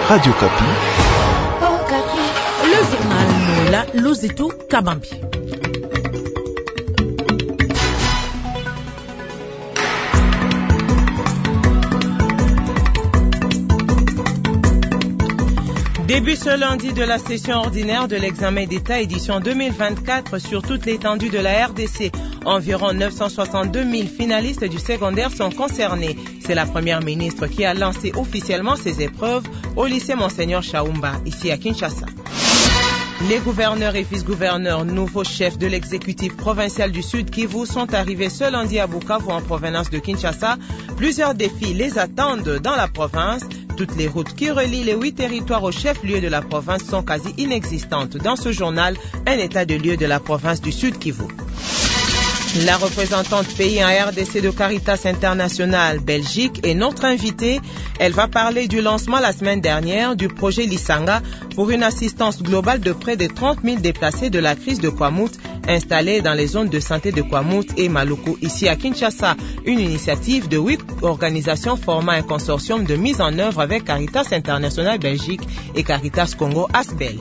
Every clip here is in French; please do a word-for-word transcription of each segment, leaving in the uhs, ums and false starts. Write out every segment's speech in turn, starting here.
Radio Kapi. Oh, Kapi. Le journal Moula Lozitou Kabambi. Début ce lundi de la session ordinaire de l'examen d'État édition deux mille vingt-quatre sur toute l'étendue de la R D C. Environ neuf cent soixante-deux mille finalistes du secondaire sont concernés. C'est la première ministre qui a lancé officiellement ces épreuves au lycée Monseigneur Chaoumba, ici à Kinshasa. Les gouverneurs et vice-gouverneurs, nouveaux chefs de l'exécutif provincial du Sud Kivu, sont arrivés ce lundi à Bukavu en provenance de Kinshasa. Plusieurs défis les attendent dans la province. Toutes les routes qui relient les huit territoires au chef-lieu de la province sont quasi inexistantes. Dans ce journal, un état de lieu de la province du Sud Kivu. La représentante pays en R D C de Caritas International Belgique est notre invitée. Elle va parler du lancement la semaine dernière du projet Lisanga pour une assistance globale de près de trente mille déplacés de la crise de Kwamouth installés dans les zones de santé de Kwamouth et Maluku, ici à Kinshasa. Une initiative de huit organisations formant un consortium de mise en œuvre avec Caritas International Belgique et Caritas Congo Asbel.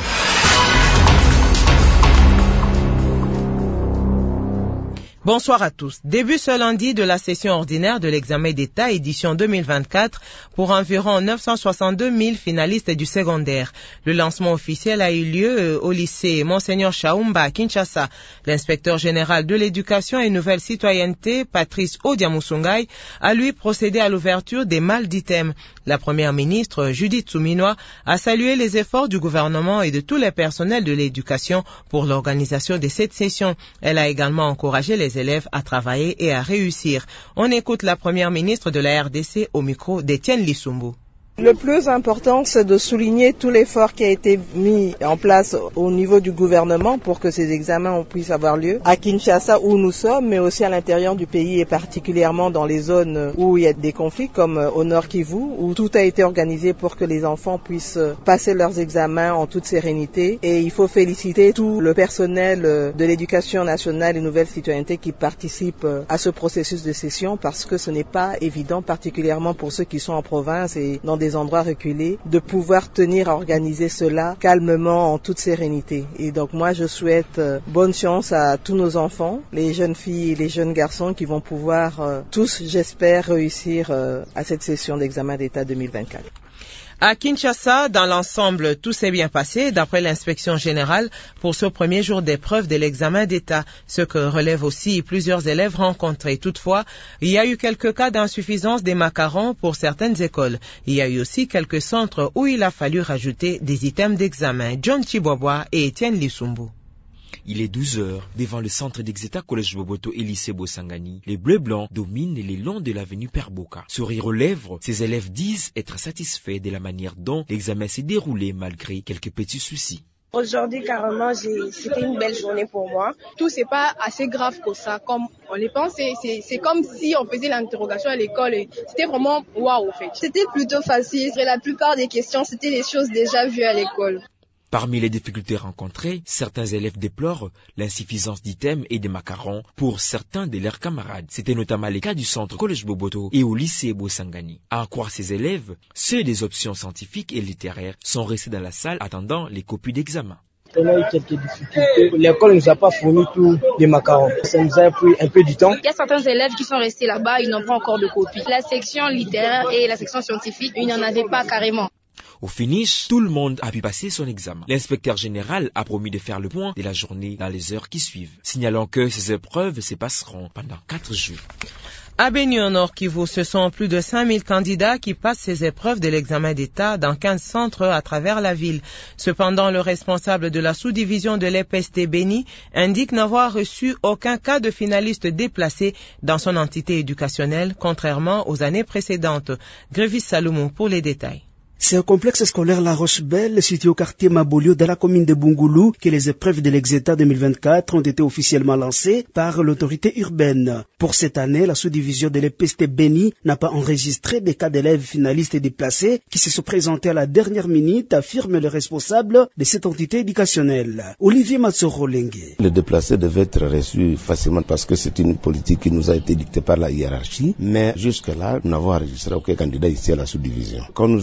Bonsoir à tous. Début ce lundi de la session ordinaire de l'examen d'État édition deux mille vingt-quatre pour environ neuf cent soixante-deux mille finalistes du secondaire. Le lancement officiel a eu lieu au lycée Monseigneur Chaoumba à Kinshasa. L'inspecteur général de l'éducation et nouvelle citoyenneté, Patrice Odiamusungai, a lui procédé à l'ouverture des malles d'items. La première ministre, Judith Souminois, a salué les efforts du gouvernement et de tous les personnels de l'éducation pour l'organisation de cette session. Elle a également encouragé les élèves à travailler et à réussir. On écoute la première ministre de la R D C au micro d'Étienne Lissumbu. Le plus important, c'est de souligner tout l'effort qui a été mis en place au niveau du gouvernement pour que ces examens puissent avoir lieu à Kinshasa où nous sommes, mais aussi à l'intérieur du pays et particulièrement dans les zones où il y a des conflits comme au Nord Kivu, où tout a été organisé pour que les enfants puissent passer leurs examens en toute sérénité. Et il faut féliciter tout le personnel de l'éducation nationale et nouvelle citoyenneté qui participe à ce processus de session parce que ce n'est pas évident, particulièrement pour ceux qui sont en province et dans des endroits reculés, de pouvoir tenir à organiser cela calmement, en toute sérénité. Et donc moi, je souhaite euh, bonne chance à tous nos enfants, les jeunes filles et les jeunes garçons qui vont pouvoir euh, tous, j'espère, réussir euh, à cette session d'examen d'État deux mille vingt-quatre. À Kinshasa, dans l'ensemble, tout s'est bien passé d'après l'inspection générale pour ce premier jour d'épreuve de l'examen d'État, ce que relèvent aussi plusieurs élèves rencontrés. Toutefois, il y a eu quelques cas d'insuffisance des macarons pour certaines écoles. Il y a eu aussi quelques centres où il a fallu rajouter des items d'examen. John Chiboboa et Étienne Lissumbu. Il est douze heures, devant le centre d'Exeta Collège Boboto et lycée Bosangani. Les bleus blancs dominent les longs de l'avenue Perboka. Sourire aux lèvres, ces élèves disent être satisfaits de la manière dont l'examen s'est déroulé malgré quelques petits soucis. Aujourd'hui, carrément, j'ai... c'était une belle journée pour moi. Tout, c'est pas assez grave que ça, comme on les pense. C'est, c'est comme si on faisait l'interrogation à l'école. Et c'était vraiment waouh, en fait. C'était plutôt facile. Et la plupart des questions, c'était des choses déjà vues à l'école. Parmi les difficultés rencontrées, certains élèves déplorent l'insuffisance d'items et de macarons pour certains de leurs camarades. C'était notamment le cas du centre Collège Boboto et au lycée Bosangani. À en croire ces élèves, ceux des options scientifiques et littéraires sont restés dans la salle attendant les copies d'examen. On a eu quelques difficultés. L'école ne nous a pas fourni tous les macarons. Ça nous a pris un peu du temps. Il y a certains élèves qui sont restés là-bas, ils n'ont pas encore de copies. La section littéraire et la section scientifique, ils n'en avaient pas carrément. Au finish, tout le monde a pu passer son examen. L'inspecteur général a promis de faire le point de la journée dans les heures qui suivent, signalant que ces épreuves se passeront pendant quatre jours. À Beni au Nord Kivu, ce sont plus de cinq mille candidats qui passent ces épreuves de l'examen d'État dans quinze centres à travers la ville. Cependant, le responsable de la sous-division de l'E P S T Beni indique n'avoir reçu aucun cas de finaliste déplacé dans son entité éducationnelle, contrairement aux années précédentes. Grévis Salomon pour les détails. C'est au complexe scolaire La Roche-Belle, situé au quartier Mabolio, dans la commune de Bungoulou, que les épreuves de l'Exeta deux mille vingt-quatre ont été officiellement lancées par l'autorité urbaine. Pour cette année, la sous-division de l'E P S T Beni n'a pas enregistré des cas d'élèves finalistes déplacés qui se sont présentés à la dernière minute, affirme le responsable de cette entité éducationnelle, Olivier Matsoro-Lengue. Les déplacés devaient être reçus facilement parce que c'est une politique qui nous a été dictée par la hiérarchie, mais jusque-là, nous n'avons enregistré aucun candidat ici à la sous-division. Quand nous enregistrons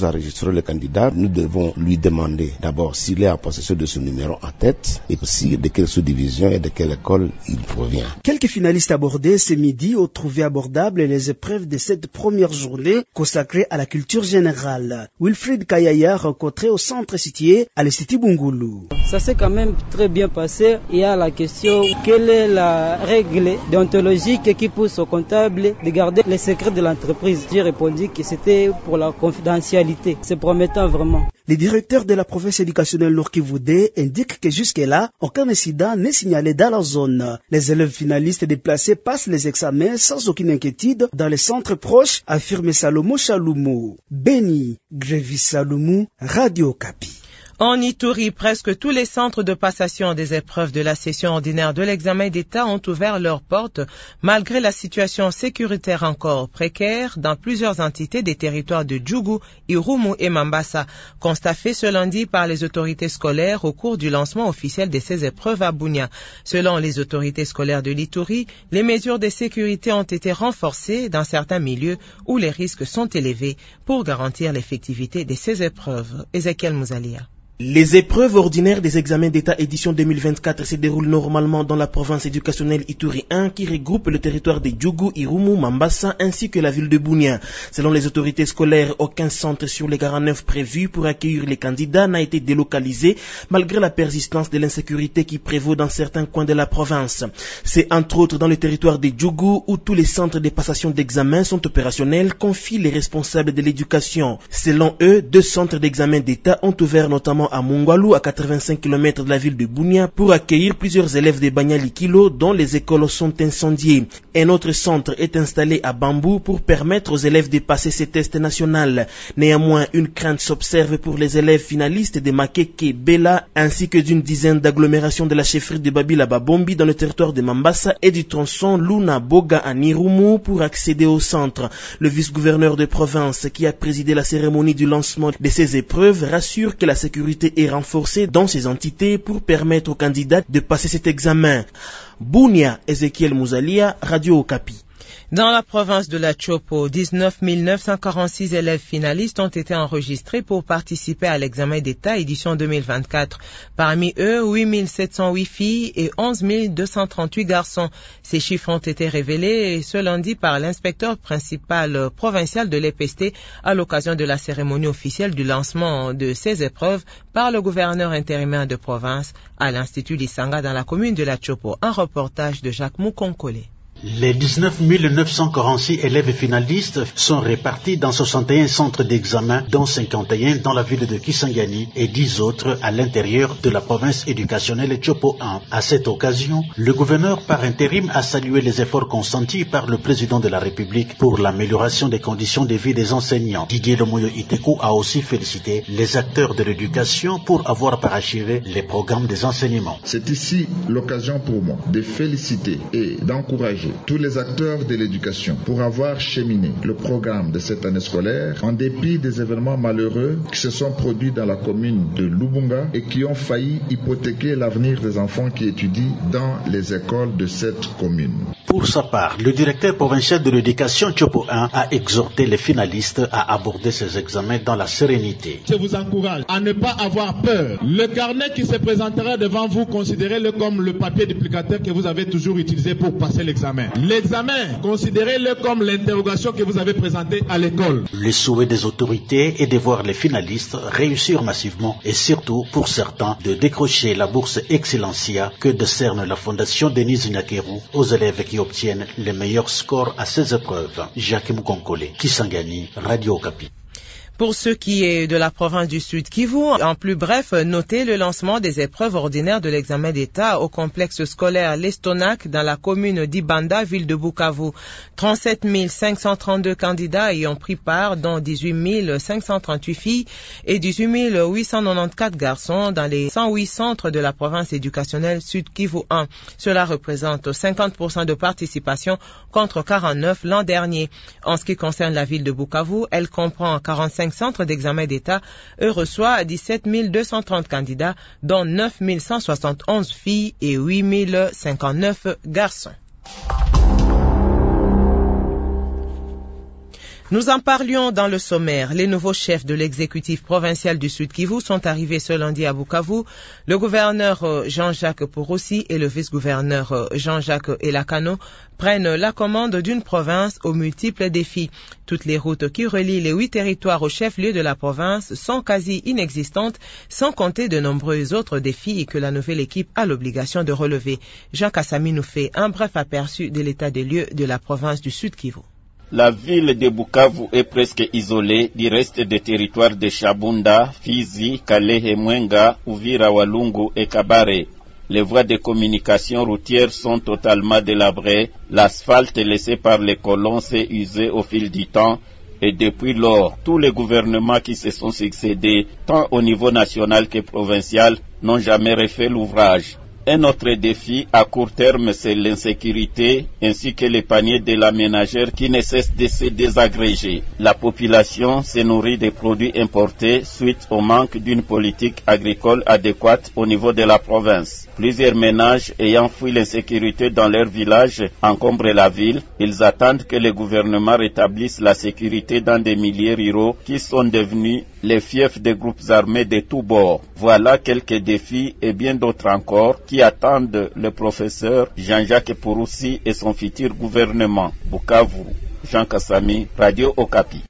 rencontrons le candidat, nous devons lui demander d'abord s'il est en possession de ce numéro en tête et aussi de quelle sous-division et de quelle école il provient. Quelques finalistes abordés ce midi ont trouvé abordables les épreuves de cette première journée consacrée à la culture générale. Wilfried Kayaya rencontré au centre situé à l'Institut Bungulu. Ça s'est quand même très bien passé. Il y a la question, quelle est la règle déontologique qui pousse au comptable de garder les secrets de l'entreprise? J'ai répondu que c'était pour la confidentialité. C'est promettant vraiment. Le directeur de la province éducationnelle Nord Kivu indique que jusque-là, aucun incident n'est signalé dans la zone. Les élèves finalistes déplacés passent les examens sans aucune inquiétude dans les centres proches, affirme Salomo Chalumo. Béni Grévis Salomou, Radio Kapi. En Ituri, presque tous les centres de passation des épreuves de la session ordinaire de l'examen d'État ont ouvert leurs portes malgré la situation sécuritaire encore précaire dans plusieurs entités des territoires de Djougou, Irumu et Mambasa, constaté ce lundi par les autorités scolaires au cours du lancement officiel de ces épreuves à Bunia. Selon les autorités scolaires de l'Ituri, les mesures de sécurité ont été renforcées dans certains milieux où les risques sont élevés pour garantir l'effectivité de ces épreuves. Ezekiel Mouzalia. Les épreuves ordinaires des examens d'État édition deux mille vingt-quatre se déroulent normalement dans la province éducationnelle Ituri un qui regroupe le territoire de Djougou, Irumu, Mambasa ainsi que la ville de Bunia. Selon les autorités scolaires, aucun centre sur les quarante-neuf prévus pour accueillir les candidats n'a été délocalisé malgré la persistance de l'insécurité qui prévaut dans certains coins de la province. C'est entre autres dans le territoire de Djougou où tous les centres de passation d'examen sont opérationnels, confient les responsables de l'éducation. Selon eux, deux centres d'examen d'État ont ouvert notamment à Mongwalu, à quatre-vingt-cinq kilomètres de la ville de Bunia, pour accueillir plusieurs élèves de Banyali-Kilo dont les écoles sont incendiées. Un autre centre est installé à Bambou pour permettre aux élèves de passer ces tests nationaux. Néanmoins, une crainte s'observe pour les élèves finalistes de Makeke, Bela, ainsi que d'une dizaine d'agglomérations de la chefferie de Babila Babombi dans le territoire de Mambasa et du tronçon Luna Boga à Nirumu pour accéder au centre. Le vice-gouverneur de province qui a présidé la cérémonie du lancement de ces épreuves rassure que la sécurité est renforcée dans ces entités pour permettre aux candidats de passer cet examen. Bunia, Ezekiel Mouzalia, Radio Okapi. Dans la province de la Chopo, dix-neuf mille neuf cent quarante-six élèves finalistes ont été enregistrés pour participer à l'examen d'État édition deux mille vingt-quatre. Parmi eux, huit mille sept cent huit filles et onze mille deux cent trente-huit garçons. Ces chiffres ont été révélés ce lundi par l'inspecteur principal provincial de l'E P S T à l'occasion de la cérémonie officielle du lancement de ces épreuves par le gouverneur intérimaire de province à l'Institut Lisanga dans la commune de la Chopo. Un reportage de Jacques Moukonkole. Les dix-neuf mille neuf cent quarante-six élèves finalistes sont répartis dans soixante et un centres d'examen, dont cinquante et un dans la ville de Kisangani et dix autres à l'intérieur de la province éducationnelle Chopo un. À cette occasion, le gouverneur par intérim a salué les efforts consentis par le président de la République pour l'amélioration des conditions de vie des enseignants. Didier Lomoyo Itekou a aussi félicité les acteurs de l'éducation pour avoir parachevé les programmes des enseignements. C'est ici l'occasion pour moi de féliciter et d'encourager tous les acteurs de l'éducation pour avoir cheminé le programme de cette année scolaire en dépit des événements malheureux qui se sont produits dans la commune de Lubunga et qui ont failli hypothéquer l'avenir des enfants qui étudient dans les écoles de cette commune. Pour sa part, le directeur provincial de l'éducation Chopo un a exhorté les finalistes à aborder ces examens dans la sérénité. Je vous encourage à ne pas avoir peur. Le carnet qui se présentera devant vous, considérez-le comme le papier duplicateur que vous avez toujours utilisé pour passer l'examen. L'examen, considérez-le comme l'interrogation que vous avez présentée à l'école. Le souhait des autorités est de voir les finalistes réussir massivement et surtout, pour certains, de décrocher la bourse Excellencia que décerne la fondation Denise Nyakeru aux élèves qui obtiennent les meilleurs scores à ces épreuves. Jacques Moukonkole, Kisangani, Radio Okapi. Pour ce qui est de la province du Sud Kivu, en plus bref, notez le lancement des épreuves ordinaires de l'examen d'État au complexe scolaire L'Estonac dans la commune d'Ibanda, ville de Bukavu. trente-sept mille cinq cent trente-deux candidats y ont pris part, dont dix-huit mille cinq cent trente-huit filles et dix-huit mille huit cent quatre-vingt-quatorze garçons dans les cent huit centres de la province éducationnelle Sud Kivu un. Cela représente cinquante pour cent de participation contre quarante-neuf l'an dernier. En ce qui concerne la ville de Bukavu, elle comprend quarante-cinq centres d'examen d'État et reçoit dix-sept mille deux cent trente candidats, dont neuf mille cent soixante et onze filles et huit mille cinquante-neuf garçons. Nous en parlions dans le sommaire. Les nouveaux chefs de l'exécutif provincial du Sud Kivu sont arrivés ce lundi à Bukavu. Le gouverneur Jean-Jacques Porossi et le vice-gouverneur Jean-Jacques Elakano prennent la commande d'une province aux multiples défis. Toutes les routes qui relient les huit territoires au chef-lieu de la province sont quasi inexistantes, sans compter de nombreux autres défis que la nouvelle équipe a l'obligation de relever. Jean Kassami nous fait un bref aperçu de l'état des lieux de la province du Sud Kivu. La ville de Bukavu est presque isolée du reste des territoires de Shabunda, Fizi, Kalehe, Mwenga, Uvira, Walungu et Kabare. Les voies de communication routières sont totalement délabrées, l'asphalte laissé par les colons s'est usé au fil du temps et depuis lors, tous les gouvernements qui se sont succédés, tant au niveau national que provincial, n'ont jamais refait l'ouvrage. Un autre défi à court terme, c'est l'insécurité ainsi que les paniers de la ménagère qui ne cessent de se désagréger. La population se nourrit des produits importés suite au manque d'une politique agricole adéquate au niveau de la province. Plusieurs ménages ayant fui l'insécurité dans leur village encombrent la ville. Ils attendent que le gouvernement rétablisse la sécurité dans des milieux ruraux qui sont devenus les fiefs des groupes armés de tous bords. Voilà quelques défis et bien d'autres encore qui attendent le professeur Jean-Jacques Porossi et son futur gouvernement. Bukavu, Jean Kassami, Radio Okapi.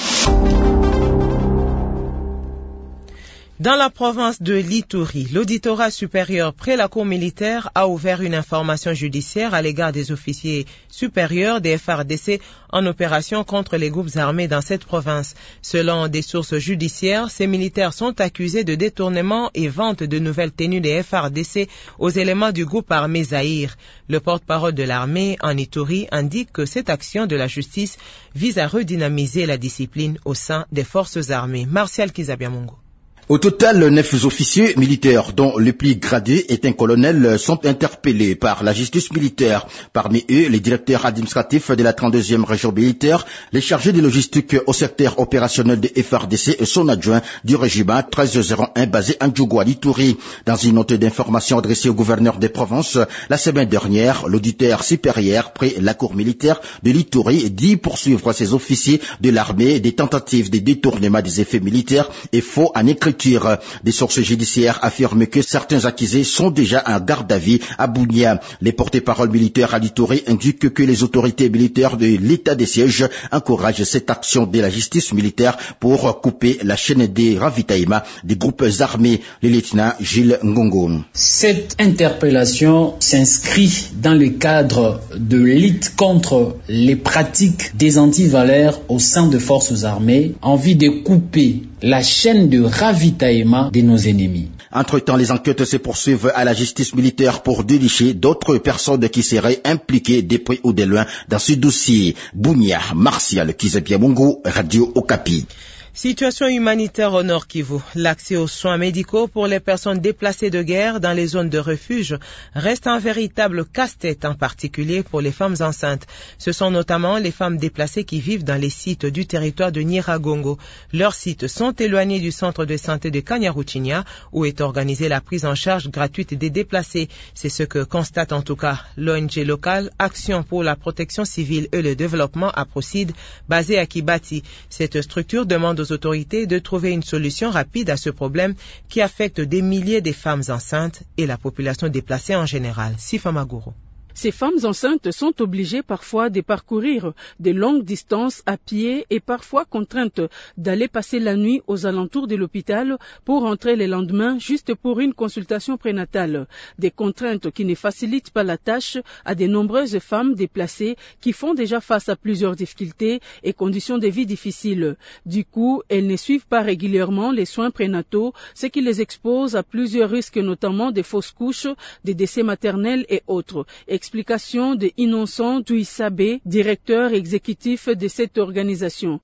Dans la province de l'Ituri, l'auditorat supérieur près la cour militaire a ouvert une information judiciaire à l'égard des officiers supérieurs des F A R D C en opération contre les groupes armés dans cette province. Selon des sources judiciaires, ces militaires sont accusés de détournement et vente de nouvelles tenues des F A R D C aux éléments du groupe armé Zaïre. Le porte-parole de l'armée en Ituri indique que cette action de la justice vise à redynamiser la discipline au sein des forces armées. Martial Kizabiamungo. Au total, neuf officiers militaires, dont le plus gradé est un colonel, sont interpellés par la justice militaire. Parmi eux, les directeurs administratifs de la trente-deuxième région militaire, les chargés de logistique au secteur opérationnel de F A R D C et son adjoint du régiment treize zéro un basé en Djougou à l'Ituri. Dans une note d'information adressée au gouverneur des provinces, la semaine dernière, l'auditeur supérieur près la cour militaire de l'Ituri dit poursuivre ses officiers de l'armée des tentatives de détournement des effets militaires et faux en écriture. Des sources judiciaires affirment que certains accusés sont déjà en garde à vue à Bounia. Les porte-paroles militaires à l'Ituri indiquent que les autorités militaires de l'état de siège encouragent cette action de la justice militaire pour couper la chaîne des ravitaillements des groupes armés. Le lieutenant Gilles Ngongo. Cette interpellation s'inscrit dans le cadre de lutte contre les pratiques des antivaleurs au sein de forces armées en vue de couper la chaîne de ravitaillement de nos ennemis. Entre-temps, les enquêtes se poursuivent à la justice militaire pour dénicher d'autres personnes qui seraient impliquées de près ou de loin dans ce dossier. Bounia, Martial Kizabiamungo, Radio Okapi. Situation humanitaire au Nord Kivu. L'accès aux soins médicaux pour les personnes déplacées de guerre dans les zones de refuge reste un véritable casse-tête, en particulier pour les femmes enceintes. Ce sont notamment les femmes déplacées qui vivent dans les sites du territoire de Nyiragongo. Leurs sites sont éloignés du centre de santé de Kanyaruchinya, où est organisée la prise en charge gratuite des déplacés. C'est ce que constate en tout cas l'O N G locale Action pour la protection civile et le développement à Procide, basée à Kibati. Cette structure demande aux autorités de trouver une solution rapide à ce problème qui affecte des milliers de femmes enceintes et la population déplacée en général. Sifa Maguro. Ces femmes enceintes sont obligées parfois de parcourir de longues distances à pied et parfois contraintes d'aller passer la nuit aux alentours de l'hôpital pour rentrer le lendemain juste pour une consultation prénatale. Des contraintes qui ne facilitent pas la tâche à de nombreuses femmes déplacées qui font déjà face à plusieurs difficultés et conditions de vie difficiles. Du coup, elles ne suivent pas régulièrement les soins prénataux, ce qui les expose à plusieurs risques, notamment des fausses couches, des décès maternels et autres. Explication de Innocent Tuisabe, directeur exécutif de cette organisation.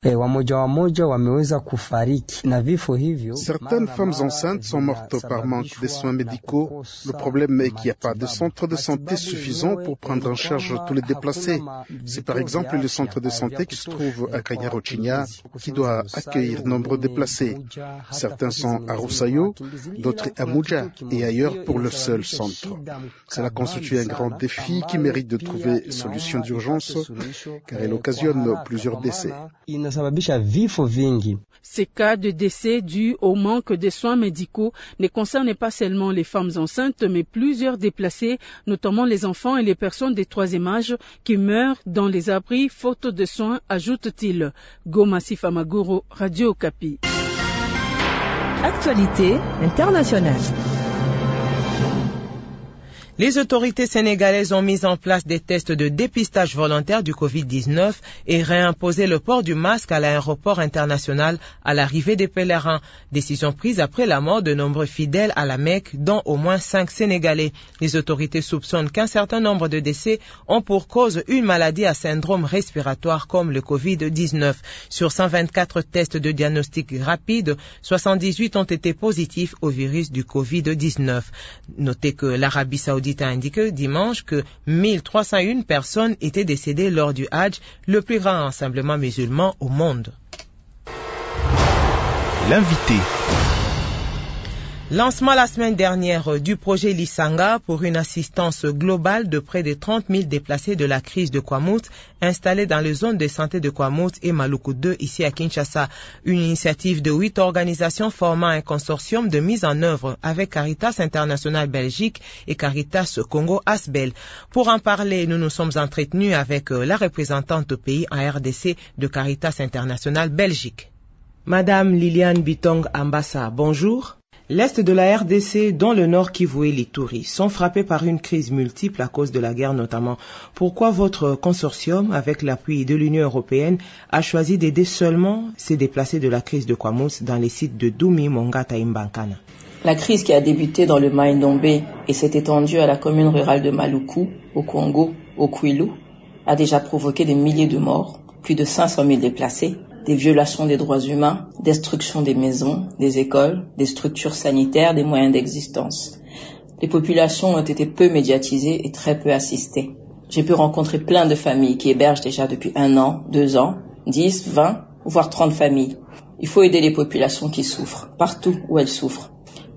Certaines femmes enceintes sont mortes par manque de soins médicaux. Le problème est qu'il n'y a pas de centre de santé suffisant pour prendre en charge tous les déplacés. C'est par exemple le centre de santé qui se trouve à Kanyaruchinya qui doit accueillir de nombreux déplacés. Certains sont à Roussayo, d'autres à Mouja et ailleurs pour le seul centre. Cela constitue un grand défi défi qui mérite de trouver solution d'urgence car elle occasionne plusieurs décès. Ces cas de décès dus au manque de soins médicaux ne concernent pas seulement les femmes enceintes, mais plusieurs déplacés, notamment les enfants et les personnes des troisième âge qui meurent dans les abris faute de soins, ajoute-t-il. Goma Sifa Maguro, Radio Okapi. Actualité internationale. Les autorités sénégalaises ont mis en place des tests de dépistage volontaire du covid dix-neuf et réimposé le port du masque à l'aéroport international à l'arrivée des pèlerins. Décision prise après la mort de nombreux fidèles à la Mecque, dont au moins cinq Sénégalais. Les autorités soupçonnent qu'un certain nombre de décès ont pour cause une maladie à syndrome respiratoire comme le covid dix-neuf. Sur cent vingt-quatre tests de diagnostic rapide, soixante-dix-huit ont été positifs au virus du covid dix-neuf. Notez que l'Arabie Saoudite a indiqué dimanche que mille trois cent un personnes étaient décédées lors du Hajj, le plus grand rassemblement musulman au monde. L'invité. Lancement la semaine dernière du projet Lisanga pour une assistance globale de près de trente mille déplacés de la crise de Kwamouth installés dans les zones de santé de Kwamouth et Maluku deux ici à Kinshasa. Une initiative de huit organisations formant un consortium de mise en œuvre avec Caritas International Belgique et Caritas Congo Asbel. Pour en parler, nous nous sommes entretenus avec la représentante au pays en R D C de Caritas International Belgique. Madame Liliane Bitong Ambassa, bonjour. L'Est de la R D C, dont le Nord Kivu et l'Ituri, sont frappés par une crise multiple à cause de la guerre notamment. Pourquoi votre consortium, avec l'appui de l'Union européenne, a choisi d'aider seulement ces déplacés de la crise de Kwamouth dans les sites de Doumi, Mongata et Mbankana? La crise qui a débuté dans le Mai-Ndombe et s'est étendue à la commune rurale de Maluku, au Congo, au Kwilu, a déjà provoqué des milliers de morts, plus de cinq cent mille déplacés, des violations des droits humains, destruction des maisons, des écoles, des structures sanitaires, des moyens d'existence. Les populations ont été peu médiatisées et très peu assistées. J'ai pu rencontrer plein de familles qui hébergent déjà depuis un an, deux ans, dix, vingt, voire trente familles. Il faut aider les populations qui souffrent, partout où elles souffrent.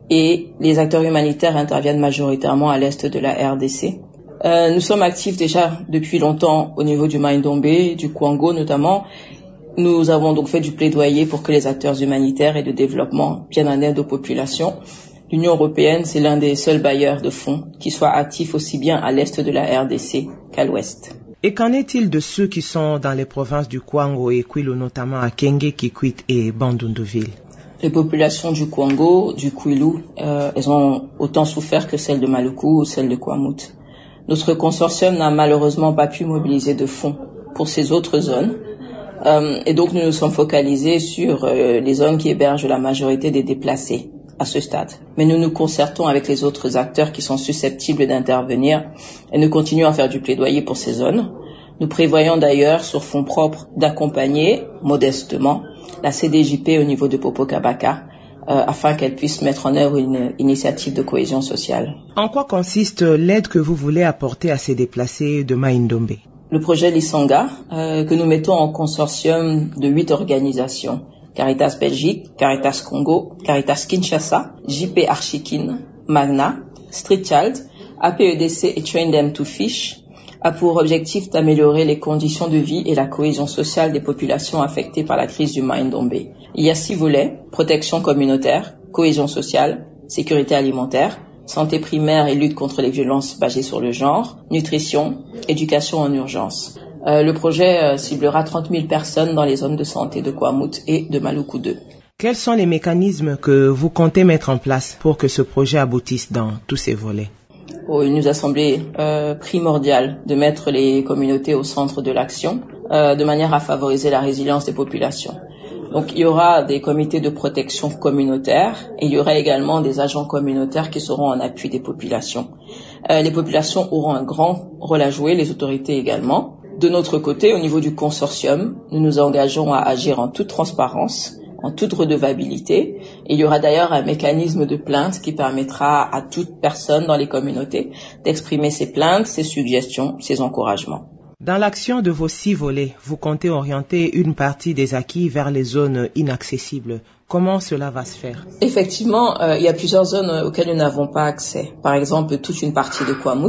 Et les acteurs humanitaires interviennent majoritairement à l'est de la R D C. Euh, nous sommes actifs déjà depuis longtemps au niveau du Mai-Ndombe, du Kwango notamment. Nous avons donc fait du plaidoyer pour que les acteurs humanitaires et de développement viennent en aide aux populations. L'Union européenne, c'est l'un des seuls bailleurs de fonds qui soit actif aussi bien à l'est de la R D C qu'à l'ouest. Et qu'en est-il de ceux qui sont dans les provinces du Kwango et Kwilu, notamment à Kenge, Kikwit et Bandundu-Ville? Les populations du Kwango, du Kwilu, euh, elles ont autant souffert que celles de Maluku ou celles de Kwamouth. Notre consortium n'a malheureusement pas pu mobiliser de fonds pour ces autres zones. Euh, et donc nous nous sommes focalisés sur euh, les zones qui hébergent la majorité des déplacés à ce stade. Mais nous nous concertons avec les autres acteurs qui sont susceptibles d'intervenir et nous continuons à faire du plaidoyer pour ces zones. Nous prévoyons d'ailleurs sur fonds propres d'accompagner modestement la C D J P au niveau de Popocabaka euh, afin qu'elle puisse mettre en œuvre une initiative de cohésion sociale. En quoi consiste l'aide que vous voulez apporter à ces déplacés de Mai-Ndombe? Le projet Lisanga, euh, que nous mettons en consortium de huit organisations. Caritas Belgique, Caritas Congo, Caritas Kinshasa, J P Archikin, Magna, Street Child, A P E D C et Train Them to Fish, a pour objectif d'améliorer les conditions de vie et la cohésion sociale des populations affectées par la crise du Mai-Ndombe. Il y a six volets: protection communautaire, cohésion sociale, sécurité alimentaire, santé primaire et lutte contre les violences basées sur le genre, nutrition, éducation en urgence. Euh, le projet euh, ciblera trente mille personnes dans les zones de santé de Kwamouth et de Maluku deux. Quels sont les mécanismes que vous comptez mettre en place pour que ce projet aboutisse dans tous ces volets? Oh, il nous a semblé euh, primordial de mettre les communautés au centre de l'action, euh, de manière à favoriser la résilience des populations. Donc il y aura des comités de protection communautaire et il y aura également des agents communautaires qui seront en appui des populations. Euh, les populations auront un grand rôle à jouer, les autorités également. De notre côté, au niveau du consortium, nous nous engageons à agir en toute transparence, en toute redevabilité. Et il y aura d'ailleurs un mécanisme de plainte qui permettra à toute personne dans les communautés d'exprimer ses plaintes, ses suggestions, ses encouragements. Dans l'action de vos six volets, vous comptez orienter une partie des acquis vers les zones inaccessibles. Comment cela va se faire? Effectivement, euh, il y a plusieurs zones auxquelles nous n'avons pas accès. Par exemple, toute une partie de Kwamouth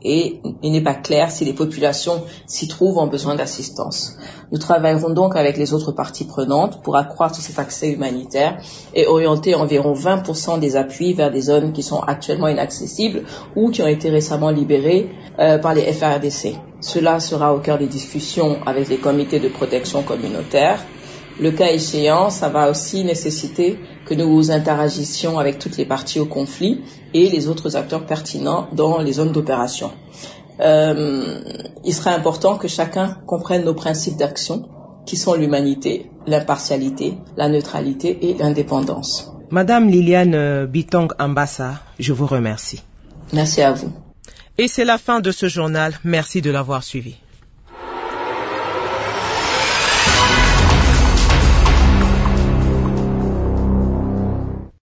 et il n'est pas clair si les populations s'y trouvent en besoin d'assistance. Nous travaillerons donc avec les autres parties prenantes pour accroître cet accès humanitaire et orienter environ vingt pour cent des appuis vers des zones qui sont actuellement inaccessibles ou qui ont été récemment libérées euh, par les F A R D C. Cela sera au cœur des discussions avec les comités de protection communautaire. Le cas échéant, ça va aussi nécessiter que nous interagissions avec toutes les parties au conflit et les autres acteurs pertinents dans les zones d'opération. Euh, il sera important que chacun comprenne nos principes d'action, qui sont l'humanité, l'impartialité, la neutralité et l'indépendance. Madame Liliane Bitong Ambassa, je vous remercie. Merci à vous. Et c'est la fin de ce journal. Merci de l'avoir suivi.